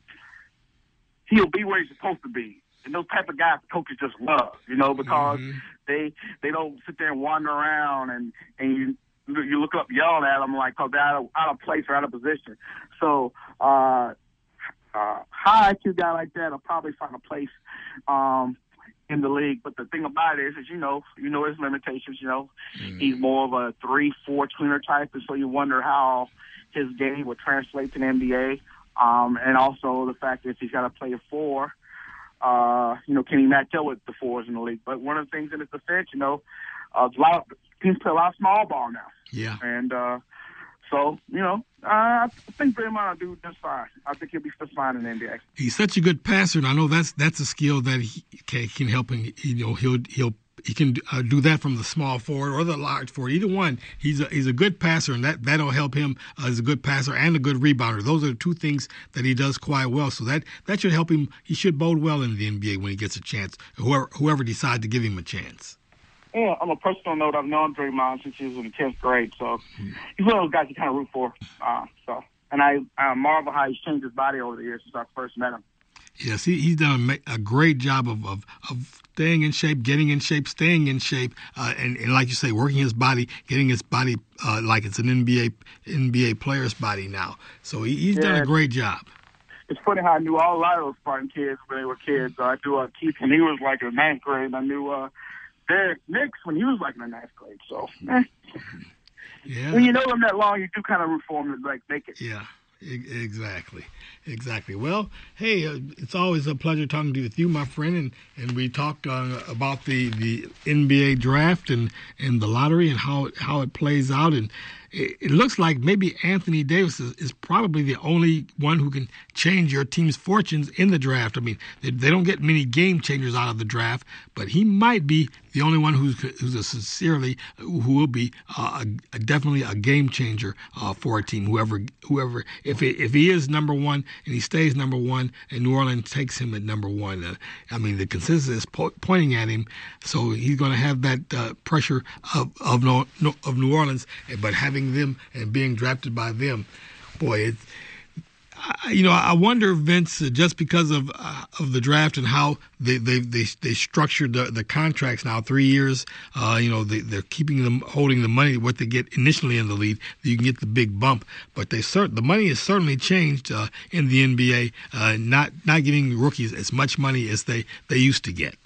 he'll be where he's supposed to be. And those type of guys coaches just love, you know, because mm-hmm. they they don't sit there and wander around and, and you you look up yelling at them like, because they're out of, out of place or out of position. So uh, uh, high I Q guy like that will probably find a place um, in the league. But the thing about it is, is you know, you know his limitations. You know, mm-hmm. he's more of a three, four tweener type, and so you wonder how his game would translate to the N B A. Um, and also the fact that if he's got to play a four. Uh, you know, can he match up with the fours in the league? But one of the things in his defense, you know, uh, a lot of teams play a lot of small ball now. Yeah. And uh, so, you know, uh, I think Draymond will do just fine. I think he'll be just fine in the N B A. He's such a good passer, and I know that's that's a skill that he can, can help him. You know, he'll he'll. He can uh, do that from the small forward or the large forward. Either one, he's a, he's a good passer, and that, that'll help him uh, as a good passer and a good rebounder. Those are the two things that he does quite well. So that, that should help him. He should bode well in the N B A when he gets a chance, whoever, whoever decides to give him a chance. Yeah, on a personal note, I've known Draymond since he was in the tenth grade, so he's one of those guys you kind of root for. Uh, so, and I, I marvel how he's changed his body over the years since I first met him. Yes, he, he's done a, a great job of, of, of staying in shape, getting in shape, staying in shape, uh, and, and like you say, working his body, getting his body uh, like it's an N B A N B A player's body now. So he, he's yeah. done a great job. It's funny how I knew all a lot of those Spartan kids when they were kids. Uh, I knew uh, Keith when he was like in the ninth grade, and I knew uh, Derek Nix when he was like in the ninth grade. So eh. yeah. when you know them that long, you do kind of root for them to like make it. Yeah. Exactly, exactly. Well, hey, uh, it's always a pleasure talking to with you, my friend, and, and we talked uh, about the, the N B A draft and, and the lottery and how it, how it plays out, and it, it looks like maybe Anthony Davis is, is probably the only one who can change your team's fortunes in the draft. I mean, they, they don't get many game changers out of the draft, but he might be the only one who's who's a sincerely who will be uh, a, a definitely a game changer uh, for a team. Whoever whoever if it, if he is number one and he stays number one and New Orleans takes him at number one, uh, I mean the consensus is po- pointing at him, so he's going to have that uh, pressure of of, no, no, of New Orleans, but having them and being drafted by them, boy, it's. I, you know, I wonder, Vince, uh, just because of uh, of the draft and how they they they, they structured the, the contracts now, three years. Uh, you know, they, they're keeping them holding the money what they get initially in the league. You can get the big bump, but they cert- the money has certainly changed uh, in the N B A. Uh, not not giving rookies as much money as they, they used to get.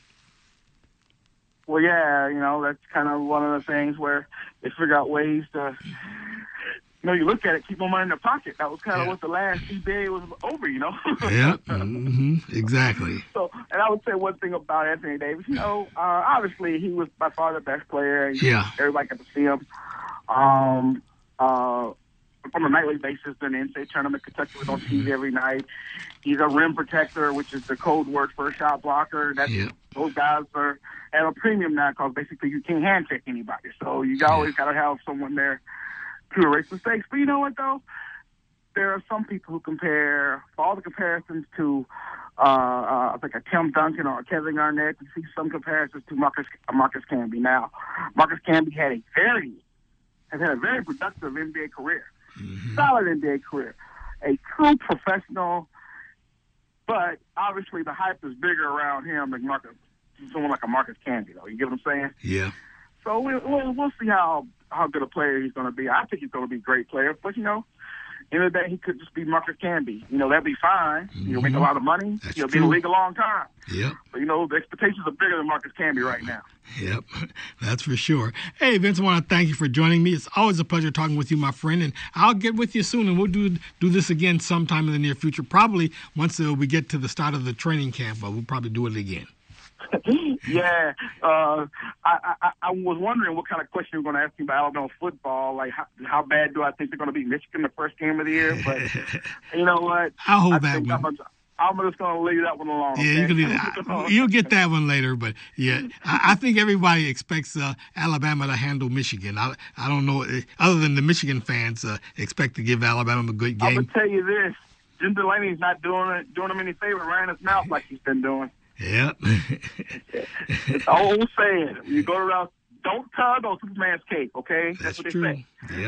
Well, yeah, you know, that's kind of one of the things where they figure out ways to. You know, you look at it, keep more money in their pocket. That was kind of yeah. what the last N B A was over, you know? yeah, mm-hmm. exactly. So, and I would say one thing about Anthony Davis, you know, uh, obviously he was by far the best player. Yeah. Everybody got to see him. Um, uh, on a nightly basis, in the N C A A tournament, Kentucky was on T V every night. He's a rim protector, which is the code word for a shot blocker. That's, yeah. Those guys are at a premium now because basically you can't hand check anybody. So you always yeah. got to have someone there to erase mistakes. But you know what, though? there are some people who compare all the comparisons to, uh, uh, I think a Tim Duncan or a Kevin Garnett. You see some comparisons to Marcus Marcus Camby. Now, Marcus Camby had a very has had a very productive N B A career, mm-hmm. solid N B A career, a true professional. But obviously, the hype is bigger around him than Marcus, someone like a Marcus Camby. Though, you get what I'm saying? Yeah. So we'll we'll, we'll see how how good a player he's going to be. I think he's going to be a great player, but you know. End of the day, he could just be Marcus Camby. You know, that'd be fine. Mm-hmm. He'll make a lot of money. That's He'll true. be in the league a long time. Yep. But, you know, the expectations are bigger than Marcus Camby right now. Yep, that's for sure. Hey, Vince, I want to thank you for joining me. It's always a pleasure talking with you, my friend, and I'll get with you soon, and we'll do do this again sometime in the near future, probably once uh, we get to the start of the training camp. Uh, we'll probably do it again. yeah, uh, I, I I was wondering what kind of question you were going to ask me about Alabama football. Like, how, how bad do I think they're going to beat Michigan the first game of the year? But you know what? I'll hold I that one. I'm, I'm just going to leave that one alone. Yeah, okay? you can leave that. You'll get that one later, but yeah, I, I think everybody expects uh, Alabama to handle Michigan. I I don't know, other than the Michigan fans uh, expect to give Alabama a good game. I'm going to tell you this: Jim Delaney's not doing it, doing him any favor, running his mouth like he's been doing. Yep. It's an old saying. You go around, don't tug on Superman's cape, okay? That's, That's what true.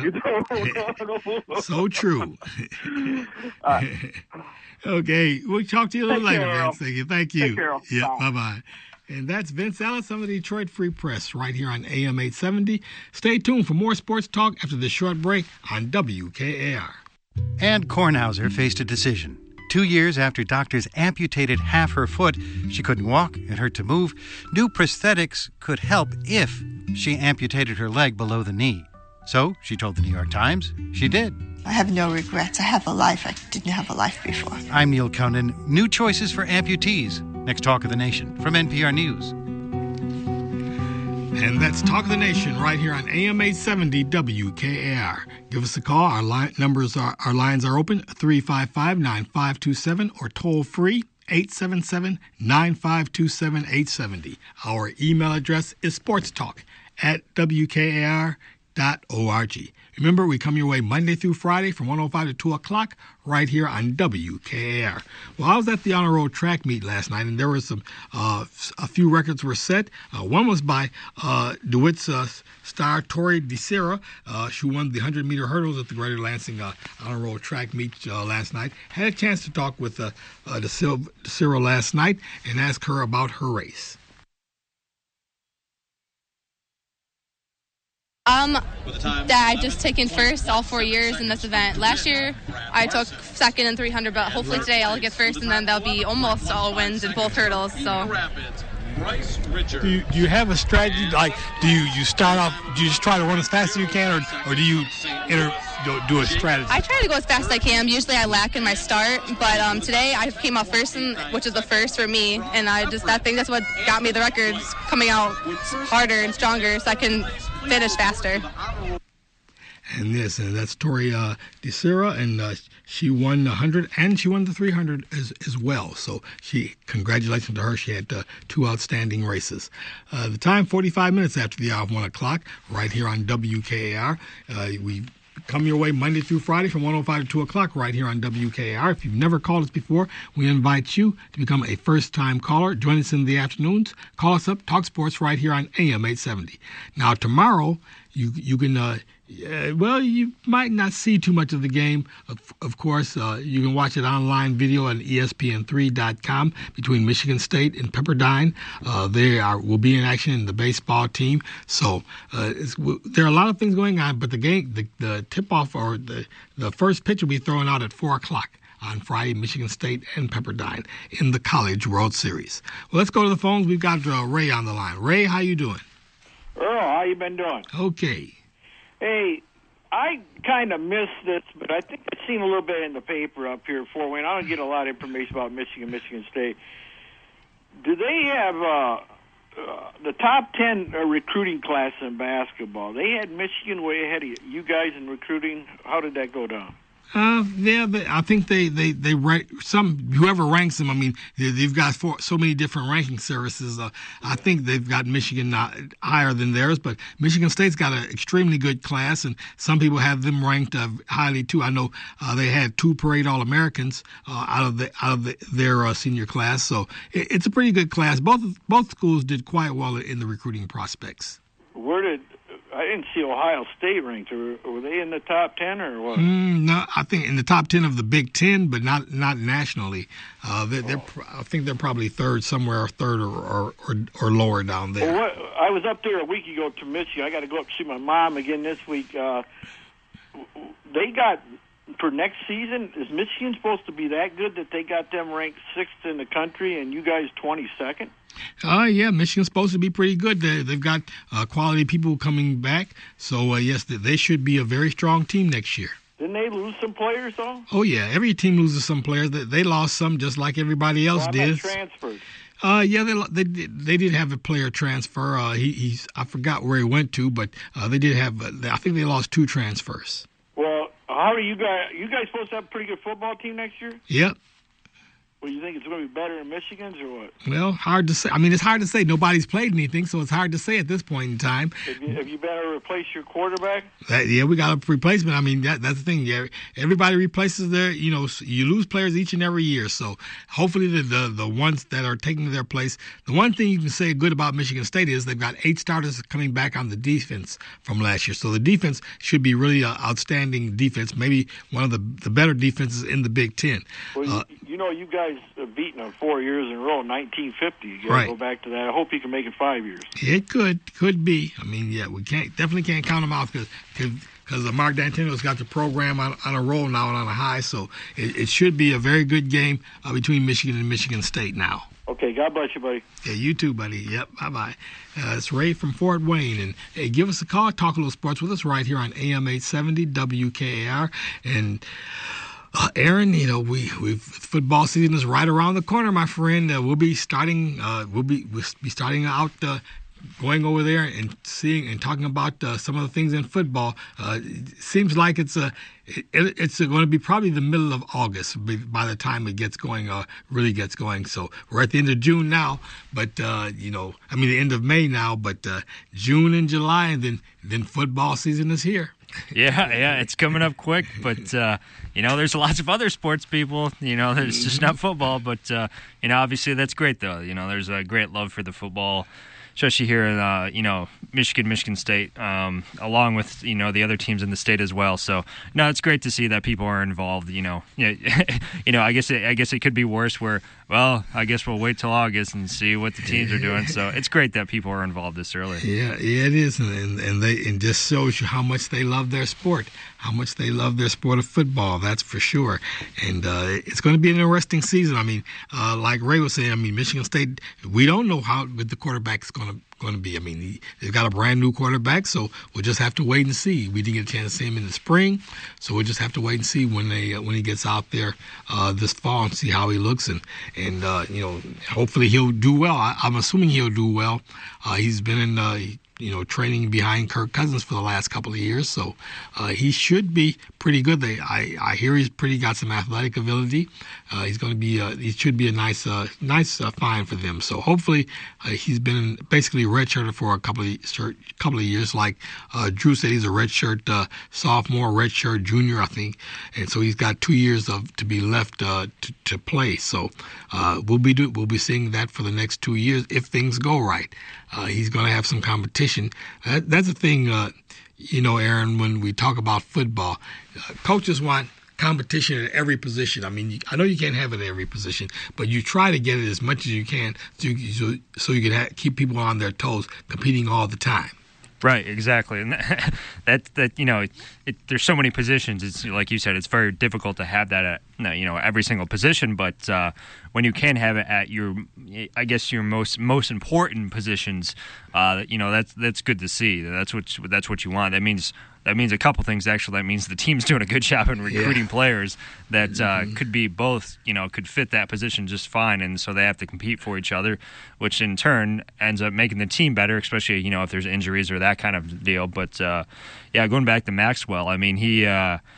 they say. Yep. So true. uh, okay, we'll talk to you a little Take later, care, Vince. Thank you. Thank you. Take care. Yeah, Bye. bye-bye. And that's Vince Ellis of the Detroit Free Press right here on A M eight seventy. Stay tuned for more sports talk after this short break on W K A R. Ann Kornhauser faced a decision. Two years after doctors amputated half her foot, she couldn't walk, it hurt to move. New prosthetics could help if she amputated her leg below the knee. So, she told the New York Times, she did. I have no regrets. I have a life. I didn't have a life before. I'm Neil Conan. New choices for amputees. Next Talk of the Nation from N P R News. And that's Talk of the Nation right here on A M eight seventy W K A R. Give us a call. Our line numbers are our lines are open three five five, nine five two seven or toll free eight seven seven, nine five two seven, eight seven zero. Our email address is sportstalk at W K A R dot org. Remember, we come your way Monday through Friday from one oh five to two o'clock right here on W K A R. Well, I was at the Honor Roll track meet last night, and there were some uh, a few records were set. Uh, one was by uh, DeWitt's uh, star Tori DeSera. Uh, she won the one hundred meter hurdles at the Greater Lansing uh, Honor Roll track meet uh, last night. Had a chance to talk with uh, uh, DeSera last night and ask her about her race. Um, that I've just taken first all four years in this event. Last year, I took second in three hundred, but hopefully today I'll get first, and then there'll be almost all wins in both hurdles. So, do you, do you have a strategy? Like, do you, you start off? Do you just try to run as fast as you can, or or do you enter, do, do a strategy? I try to go as fast as I can. Usually, I lack in my start, but um, today I came out first, in, which is the first for me, and I just I think that's what got me the records, coming out harder and stronger, so I can finish faster. And yes, and that's Tori uh, DeSera, and uh, she won the one hundred and she won the three hundred as as well. So she, congratulations to her. She had uh, two outstanding races. Uh, the time, forty-five minutes after the hour of one o'clock, right here on W K A R. Uh, we come your way Monday through Friday from one oh five to two o'clock right here on W K A R. If you've never called us before, we invite you to become a first-time caller. Join us in the afternoons. Call us up, talk sports right here on A M eight seventy. Now, tomorrow, you you can, uh, uh, well, you might not see too much of the game. Of, of course, uh, you can watch it online video on E S P N three dot com between Michigan State and Pepperdine. Uh, they are will be in action in the baseball team. So uh, it's, there are a lot of things going on, but the game, the, the tip-off or the, the first pitch will be thrown out at four o'clock on Friday, Michigan State and Pepperdine in the College World Series. Well, let's go to the phones. We've got uh, Ray on the line. Ray, how you doing? Earl, how you been doing? Okay. Hey, I kind of missed this, but I think I've seen a little bit in the paper up here for when I don't get a lot of information about Michigan, Michigan State. Do they have uh, uh, the top ten uh, recruiting class in basketball? They had Michigan way ahead of you guys in recruiting. How did that go down? Uh, yeah, they, I think they, they, they rank some, whoever ranks them, I mean, they, they've got four, so many different ranking services. Uh, I think they've got Michigan uh, higher than theirs, but Michigan State's got an extremely good class, and some people have them ranked uh, highly too. I know uh, they had two Parade All-Americans uh, out of the out of the, their uh, senior class, so it, it's a pretty good class. Both both schools did quite well in the recruiting prospects. Where did I didn't see Ohio State ranked. Were, were they in the top ten or what? Mm, no, I think in the top ten of the Big Ten, but not not nationally. Uh, they're, they're, I think they're probably third somewhere, or third or or, or, or lower down there. Well, what, I was up there a week ago to Michigan. I got to go up to see my mom again this week. Uh, they got for next season. Is Michigan supposed to be that good that they got them ranked sixth in the country and you guys twenty-second? Uh, yeah, Michigan's supposed to be pretty good. They, they've got uh, quality people coming back. So, uh, yes, they should be a very strong team next year. Didn't they lose some players, though? Oh, yeah. Every team loses some players. They, they lost some just like everybody else well, I did. meant transferred. Uh, yeah, they, they they did have a player transfer. Uh, he he's I forgot where he went to, but uh, they did have. Uh, I think they lost two transfers. Well, how are you guys? You guys supposed to have a pretty good football team next year? Yep. Well, you think it's going to be better than Michigan's or what? Well, hard to say. I mean, it's hard to say. Nobody's played anything, so it's hard to say at this point in time. Have you, have you better replace your quarterback? That, yeah, we got a replacement. I mean, that, that's the thing. Yeah, everybody replaces their. You know, you lose players each and every year. So hopefully, the, the the ones that are taking their place. The one thing you can say good about Michigan State is they've got eight starters coming back on the defense from last year. So the defense should be really an outstanding defense. Maybe one of the the better defenses in the Big Ten. Well, uh, you, you know, you guys have beaten them four years in a row, nineteen fifty. You got to right. go back to that. I hope you can make it five years. It could, could be. I mean, yeah, we can't definitely can't count them out because because Mark D'Antonio's got the program on, on a roll now and on a high. So it, it should be a very good game uh, between Michigan and Michigan State now. Okay, God bless you, buddy. Yeah, you too, buddy. Yep, bye-bye. Uh, it's Ray from Fort Wayne. And, hey, give us a call. Talk a little sports with us right here on A M eight seventy W K A R. And Uh, Aaron, you know, we we football season is right around the corner, my friend. Uh, we'll be starting. Uh, we'll be we'll be starting out, uh, going over there and seeing and talking about uh, some of the things in football. Uh, it seems like it's a it, it's going to be probably the middle of August by the time it gets going. Uh, really gets going. So we're at the end of June now, but uh, you know, I mean the end of May now, but uh, June and July, and then then football season is here. Yeah, yeah, it's coming up quick, but, uh, you know, there's lots of other sports people, you know, it's just not football, but, uh, you know, obviously that's great, though. You know, there's a great love for the football, especially here in, uh, you know, Michigan, Michigan State, um, along with, you know, the other teams in the state as well. So, no, it's great to see that people are involved, you know. you know, I guess it, I guess it could be worse where, well, I guess we'll wait till August and see what the teams are doing. So it's great that people are involved this early. Yeah, yeah, it is, and and they and just shows you how much they love their sport, how much they love their sport of football. That's for sure. And uh, it's going to be an interesting season. I mean, uh, like Ray was saying, I mean, Michigan State, we don't know how good the quarterback is going to going to be. I mean, he, they've got a brand new quarterback, so we'll just have to wait and see. We didn't get a chance to see him in the spring, so we'll just have to wait and see when they uh, when he gets out there uh, this fall and see how he looks. And and uh, you know, hopefully he'll do well. I, I'm assuming he'll do well. Uh, he's been in uh, you know training behind Kirk Cousins for the last couple of years, so uh, he should be pretty good. They I, I hear he's pretty got some athletic ability. Uh, he's going to be uh, he should be a nice uh, nice uh, find for them. So hopefully uh, he's been basically redshirted for a couple of couple of years. Like uh, Drew said, he's a redshirt uh, sophomore, redshirt junior, I think, and so he's got two years of to be left uh, to, to play. So uh, we'll be do, we'll be seeing that for the next two years if things go right. Uh, he's going to have some competition. That, that's the thing, uh, you know, Aaron. When we talk about football, uh, coaches want competition at every position. I mean, you, I know you can't have it at every position, but you try to get it as much as you can so you, so, so you can ha- keep people on their toes, competing all the time. Right, exactly, and that, that that you know, it, it, there's so many positions. It's like you said, it's very difficult to have that at you know every single position. But uh, when you can have it at your, I guess your most most important positions, uh, you know that's that's good to see. That's what that's what you want. That means. That means a couple things, actually. That means the team's doing a good job in recruiting yeah. players that uh, mm-hmm. could be both, you know, could fit that position just fine, and so they have to compete for each other, which in turn ends up making the team better, especially, you know, if there's injuries or that kind of deal. But, uh, yeah, going back to Maxwell, I mean, he, uh,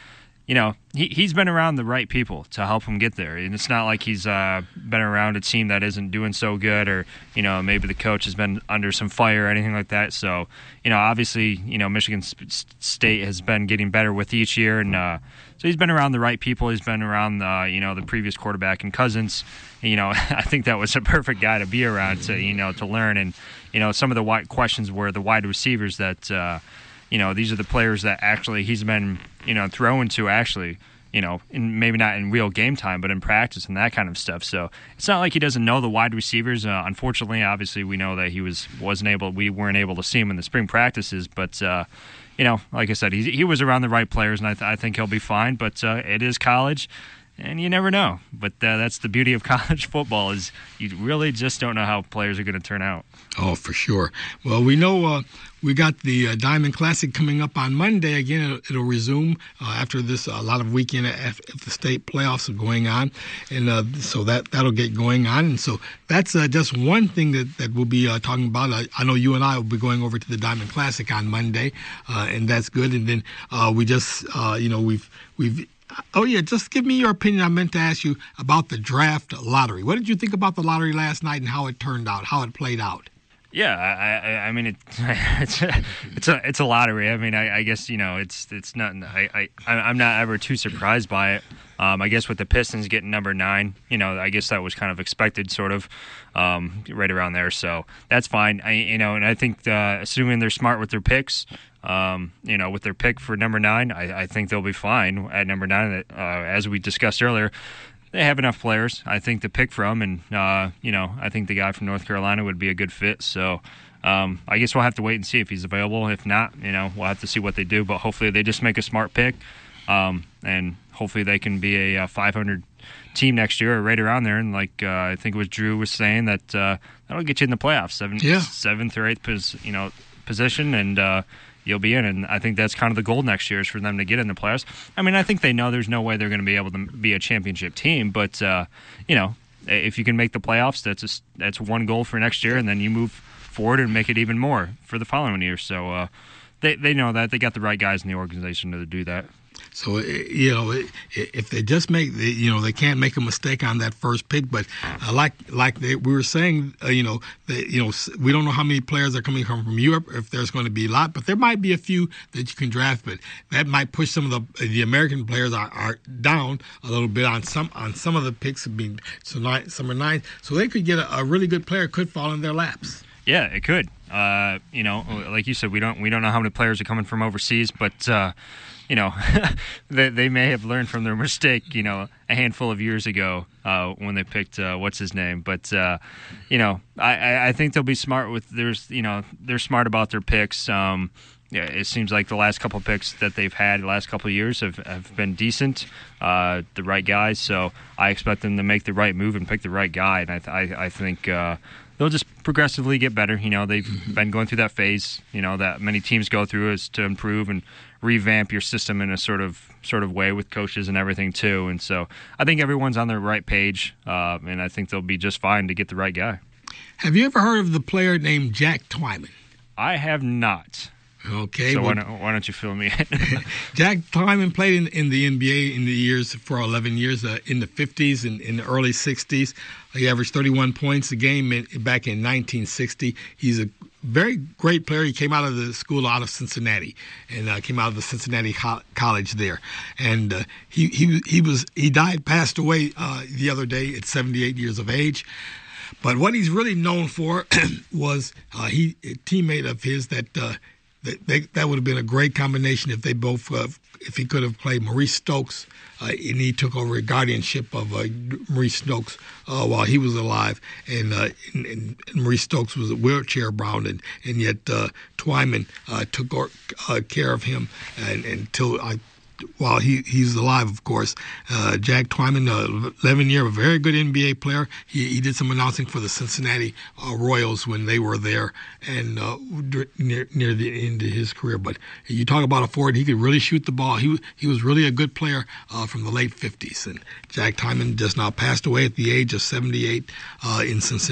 you know, he, he's been around the right people to help him get there. And it's not like he's uh, been around a team that isn't doing so good, or, you know, maybe the coach has been under some fire or anything like that. So, you know, obviously, you know, Michigan State has been getting better with each year. And uh, so he's been around the right people. He's been around, uh, you know, the previous quarterback and Cousins. You know, I think that was a perfect guy to be around to, you know, to learn. And, you know, some of the wide questions were the wide receivers that, uh, you know, these are the players that actually he's been, you know, throwing to actually, you know, in, maybe not in real game time, but in practice and that kind of stuff. So it's not like he doesn't know the wide receivers. Uh, unfortunately, obviously, we know that he was wasn't able. We weren't able to see him in the spring practices, but uh, you know, like I said, he he was around the right players, and I, th- I think he'll be fine. But uh, it is college. And you never know. But uh, that's the beauty of college football, is you really just don't know how players are going to turn out. Oh, for sure. Well, we know uh, we got the uh, Diamond Classic coming up on Monday. Again, it'll, it'll resume uh, after this a lot of weekend if, if the state playoffs are going on. And uh, so that, that'll get going on. And so that's uh, just one thing that, that we'll be uh, talking about. I, I know you and I will be going over to the Diamond Classic on Monday, uh, and that's good. And then uh, we just, uh, you know, we've we've Oh, yeah, just give me your opinion. I meant to ask you about the draft lottery. What did you think about the lottery last night and how it turned out, how it played out? Yeah, I, I, I mean, it, it's a, it's a it's a lottery. I mean, I, I guess, you know, it's it's not. I, I I'm not ever too surprised by it. Um, I guess with the Pistons getting number nine, you know, I guess that was kind of expected, sort of, um, right around there. So that's fine. I you know, and I think uh, assuming they're smart with their picks, um, you know, with their pick for number nine, I, I think they'll be fine at number nine. Uh, as we discussed earlier, they have enough players, I think, to pick from, and uh, you know, I think the guy from North Carolina would be a good fit. So um, I guess we'll have to wait and see if he's available. If not, you know, we'll have to see what they do. But hopefully, they just make a smart pick, um, and hopefully, they can be a, a five hundred team next year, or right around there. And like uh, I think it was Drew was saying, that uh, that'll get you in the playoffs, seventh, yeah. seventh or eighth, pos, you know, position, and uh, you'll be in. And I think that's kind of the goal next year, is for them to get in the playoffs. I mean, I think they know there's no way they're going to be able to be a championship team, but uh, you know, if you can make the playoffs, that's a, that's one goal for next year, and then you move forward and make it even more for the following year. So uh, they they know that they got the right guys in the organization to do that. So, you know, if they just make, you know, they can't make a mistake on that first pick. But uh, like like they, we were saying, uh, you know, they, you know, we don't know how many players are coming from, from Europe, if there's going to be a lot. But there might be a few that you can draft. But that might push some of the the American players are, are down a little bit on some on some of the picks being so nine, some are nine. So they could get a, a really good player could fall in their laps. Yeah, it could. Uh, you know, like you said, we don't we don't know how many players are coming from overseas, but. Uh, You know, they, they may have learned from their mistake, you know, a handful of years ago uh, when they picked uh, what's his name. But, uh, you know, I, I think they'll be smart with there's, you know, they're smart about their picks. Um, yeah, it seems like the last couple of picks that they've had the last couple of years have, have been decent, uh, the right guys. So I expect them to make the right move and pick the right guy. And I, I, I think uh, they'll just progressively get better. You know, they've been going through that phase, you know, that many teams go through, is to improve and revamp your system in a sort of sort of way with coaches and everything too. And so I think everyone's on the right page, uh, and I think they'll be just fine to get the right guy. Have you ever heard of the player named Jack Twyman? I have not. Okay. So well, why, don't, why don't you fill me in? Jack Twyman played in, in the N B A in the years for eleven years, uh, in the fifties and in the early sixties. He averaged thirty-one points a game in, back in nineteen sixty. He's a very great player. He came out of the school out of Cincinnati, and uh, came out of the Cincinnati co- College there. And uh, he he he was he died, passed away uh, the other day at seventy-eight years of age. But what he's really known for was uh, he a teammate of his that. Uh, That, they, that would have been a great combination if they both, uh, if he could have played Maurice Stokes, uh, and he took over a guardianship of uh, Maurice Stokes uh, while he was alive, and, uh, and, and Maurice Stokes was a wheelchair bound, and and yet uh, Twyman uh, took uh, care of him and, until I. While he, he's alive, of course. Uh, Jack Twyman, uh, eleven year, a very good N B A player. He, he did some announcing for the Cincinnati uh, Royals when they were there, and uh, near near the end of his career. But you talk about a forward, he could really shoot the ball. He he was really a good player uh, from the late fifties. And Jack Twyman just now passed away at the age of seventy-eight uh, in Cincinnati.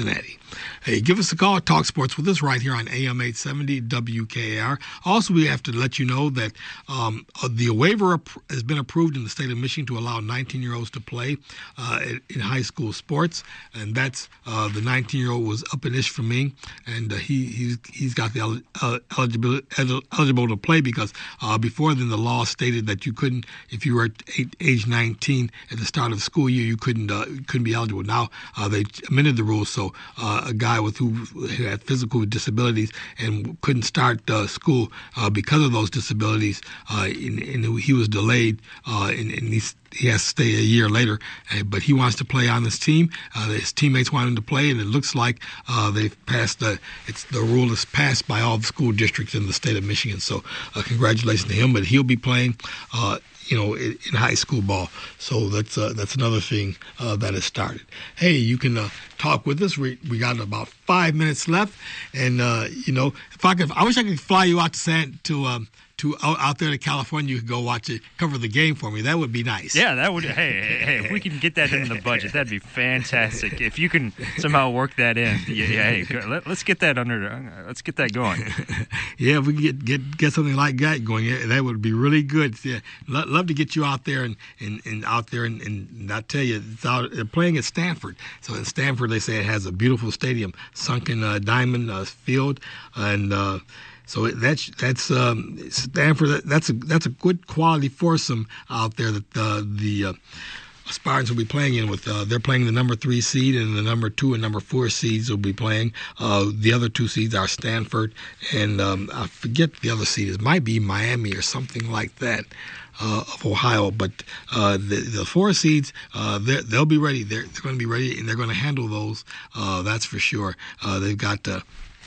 Hey, give us a call. Talk sports with us right here on A M eight seventy W K A R. Also, we have to let you know that um, the waiver has been approved in the state of Michigan to allow nineteen-year-olds to play uh, in high school sports, and that's uh, the nineteen-year-old was up in Ishpeming, and uh, he he's he's got the el- uh, eligible eligible to play because uh, before then the law stated that you couldn't, if you were at eight, age nineteen at the start of the school year, you couldn't uh, couldn't be eligible. Now uh, they amended the rules, so uh, a guy with who had physical disabilities and couldn't start uh, school uh, because of those disabilities, uh, and, and he was delayed, uh, and, and he's he has to stay a year later, uh, but he wants to play on this team. Uh, his teammates want him to play, and it looks like uh, they've passed the it's the rule is passed by all the school districts in the state of Michigan. So uh, congratulations to him, but he'll be playing uh, you know, in, in high school ball. So that's uh, that's another thing uh, that has started. Hey, you can uh, talk with us. We we got about five minutes left, and uh, you know, if I could, I wish I could fly you out to San to. Um, To out, out there to California, you could go watch it, cover the game for me. That would be nice. Yeah, that would. Hey, hey, hey, if we can get that into the budget, that'd be fantastic. If you can somehow work that in, yeah, yeah hey, let, let's get that under. Let's get that going. Yeah, if we can get get get something like that going, yeah, that would be really good. Yeah, Lo- love to get you out there and, and, and out there and, and I tell you, it's out, they're playing at Stanford. So in Stanford, they say it has a beautiful stadium, sunken uh, diamond uh, field, and. Uh, So that's that's um, Stanford. That's a that's a good quality foursome out there that uh, the uh, Spartans will be playing in with. Uh, they're playing the number three seed, and the number two and number four seeds will be playing. Uh, the other two seeds are Stanford, and um, I forget the other seed. It might be Miami or something like that. Uh, of Ohio, but uh, the, the four seeds, uh, they'll be ready. They're, they're going to be ready, and they're going to handle those. Uh, that's for sure. Uh, they've got uh,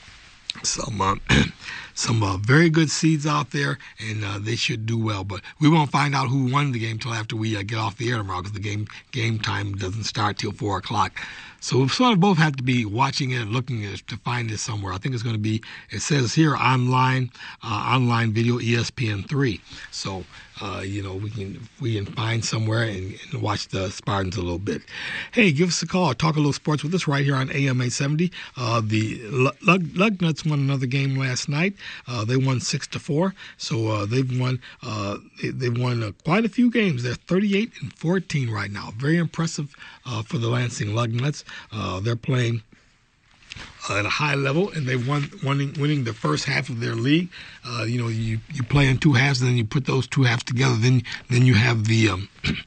some uh, some uh, very good seeds out there, and uh, they should do well. But we won't find out who won the game till after we uh, get off the air tomorrow, because the game game time doesn't start till four o'clock. So we sort of both have to be watching it and looking at it to find it somewhere. I think it's going to be, it says here, online, uh, online video, E S P N three. So, uh, you know, we can we can find somewhere and, and watch the Spartans a little bit. Hey, give us a call. Talk a little sports with us right here on A M eight seventy. Uh, the Lug, Lugnuts won another game last night. Uh, they won six to four. So uh, they've won uh, they, they've won uh, quite a few games. They're thirty-eight and fourteen right now. Very impressive uh, for the Lansing Lugnuts. Uh, they're playing uh, at a high level, and they've won winning, winning the first half of their league. Uh, you know, you, you play in two halves, and then you put those two halves together. Then then you have the um,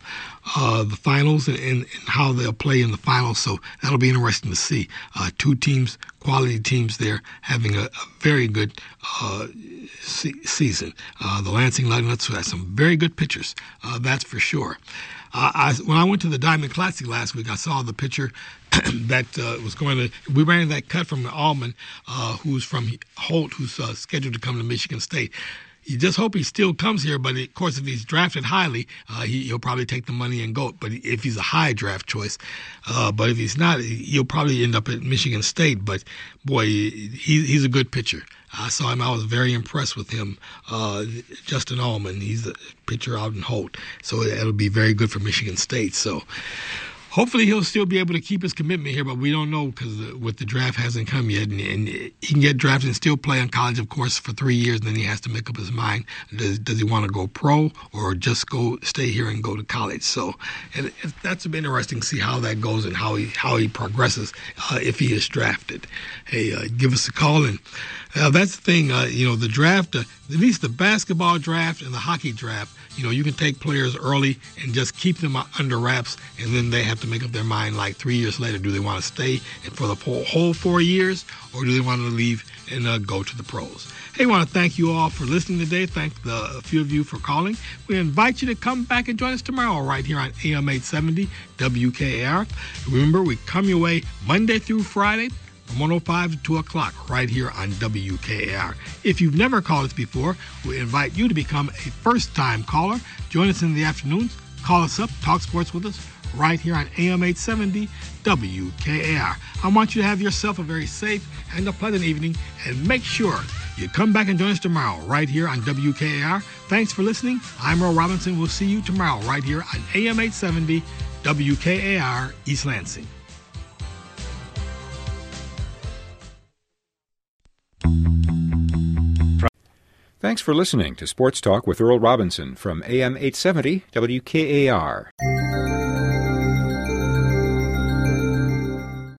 uh, the finals and, and, and how they'll play in the finals. So that'll be interesting to see. Uh, two teams, quality teams there, having a, a very good uh, se- season. Uh, the Lansing Lugnuts have some very good pitchers. Uh, that's for sure. Uh, I, when I went to the Diamond Classic last week, I saw the pitcher that uh, was going to. We ran that cut from Allman, uh, who's from Holt, who's uh, scheduled to come to Michigan State. You just hope he still comes here, but of course, if he's drafted highly, uh, he, he'll probably take the money and go. But if he's a high draft choice, uh, but if he's not, he'll probably end up at Michigan State. But boy, he, he's a good pitcher. I saw him. I was very impressed with him. Uh, Justin Allman, he's a pitcher out in Holt, so it'll be very good for Michigan State. So hopefully he'll still be able to keep his commitment here, but we don't know because the, with the draft hasn't come yet. And, and he can get drafted and still play in college, of course, for three years, and then he has to make up his mind. Does, does he want to go pro or just go stay here and go to college? So and it, that's been interesting to see how that goes and how he how he progresses uh, if he is drafted. Hey, uh, give us a call. And uh, that's the thing, uh, you know, the draft, uh, at least the basketball draft and the hockey draft, you know, you can take players early and just keep them under wraps, and then they have to make up their mind like three years later. Do they want to stay for the whole four years, or do they want to leave and uh, go to the pros? Hey, I want to thank you all for listening today. Thank the, a few of you for calling. We invite you to come back and join us tomorrow right here on A M eight seventy W K A R. Remember, we come your way Monday through Friday, from one oh five to two o'clock right here on W K A R. If you've never called us before, we invite you to become a first-time caller. Join us in the afternoons. Call us up. Talk sports with us right here on A M eight seventy W K A R. I want you to have yourself a very safe and a pleasant evening, and make sure you come back and join us tomorrow right here on W K A R. Thanks for listening. I'm Earl Robinson. We'll see you tomorrow right here on A M eight seventy W K A R East Lansing. Thanks for listening to Sports Talk with Earl Robinson from A M eight seventy W K A R.